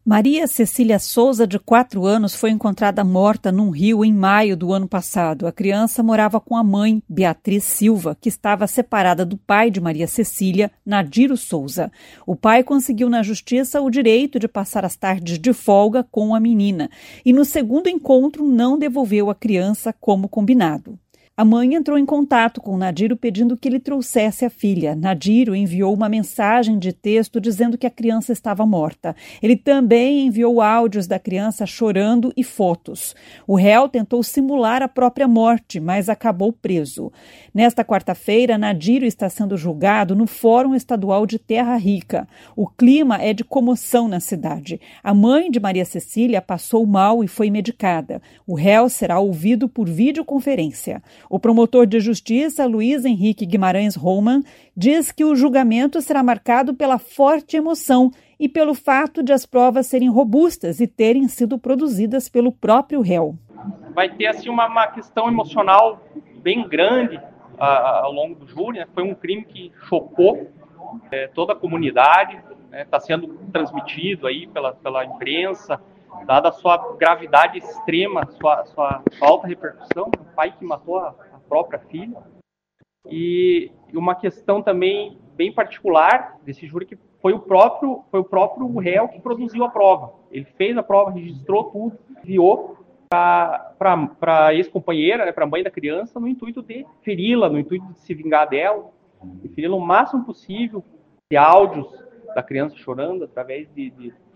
Maria Cecília Souza, de 4 anos, foi encontrada morta num rio em maio do ano passado. A criança morava com a mãe, Beatriz Silva, que estava separada do pai de Maria Cecília, Nadiro Souza. O pai conseguiu na justiça o direito de passar as tardes de folga com a menina e no segundo encontro não devolveu a criança como combinado. A mãe entrou em contato com Nadiro pedindo que ele trouxesse a filha. Nadiro enviou uma mensagem de texto dizendo que a criança estava morta. Ele também enviou áudios da criança chorando e fotos. O réu tentou simular a própria morte, mas acabou preso. Nesta quarta-feira, Nadiro está sendo julgado no Fórum Estadual de Terra Rica. O clima é de comoção na cidade. A mãe de Maria Cecília passou mal e foi medicada. O réu será ouvido por videoconferência. O promotor de justiça, Luiz Henrique Guimarães Roman, diz que o julgamento será marcado pela forte emoção e pelo fato de as provas serem robustas e terem sido produzidas pelo próprio réu. Vai ter assim, uma questão emocional bem grande ao longo do júri, né? Foi um crime que chocou toda a comunidade, está sendo transmitido aí pela imprensa, dada a sua gravidade extrema, sua alta repercussão, o pai que matou a própria filha. E uma questão também bem particular desse júri, que foi o próprio réu que produziu a prova. Ele fez a prova, registrou tudo, enviou para a ex-companheira, para a mãe da criança, no intuito de feri-la, no intuito de se vingar dela, de feri-la o máximo possível, de áudios da criança chorando, através de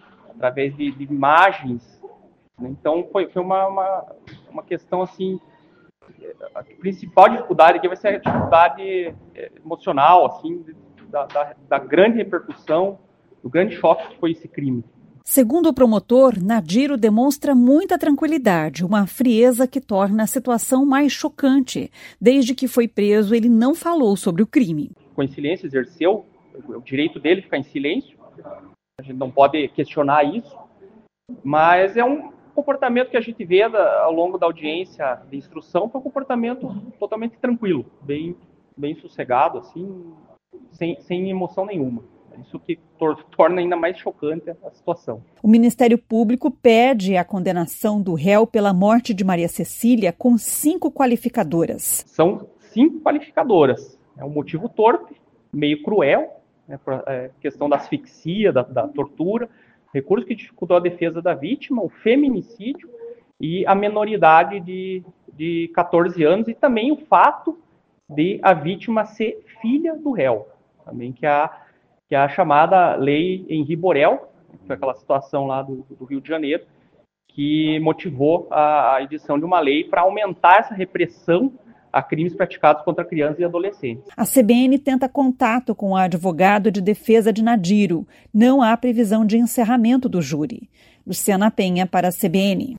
imagens. Então foi uma questão assim, a principal dificuldade aqui vai ser a dificuldade emocional, assim, da grande repercussão, do grande choque que foi esse crime. Segundo o promotor, Nadiro demonstra muita tranquilidade, uma frieza que torna a situação mais chocante. Desde que foi preso, ele não falou sobre o crime. Ficou em silêncio, exerceu o direito dele ficar em silêncio. A gente não pode questionar isso, mas é um comportamento que a gente vê ao longo da audiência de instrução, foi um comportamento totalmente tranquilo, bem sossegado, assim, sem emoção nenhuma. Isso que torna ainda mais chocante a situação. O Ministério Público pede a condenação do réu pela morte de Maria Cecília com 5 qualificadoras. São 5 qualificadoras. É um motivo torpe, meio cruel, questão da asfixia, da tortura, recurso que dificultou a defesa da vítima, o feminicídio e a menoridade de 14 anos, e também o fato de a vítima ser filha do réu, também que é a chamada Lei Henri Borel, que foi aquela situação lá do Rio de Janeiro, que motivou a edição de uma lei para aumentar essa repressão a crimes praticados contra crianças e adolescentes. A CBN tenta contato com o advogado de defesa de Nadiro. Não há previsão de encerramento do júri. Luciana Penha para a CBN.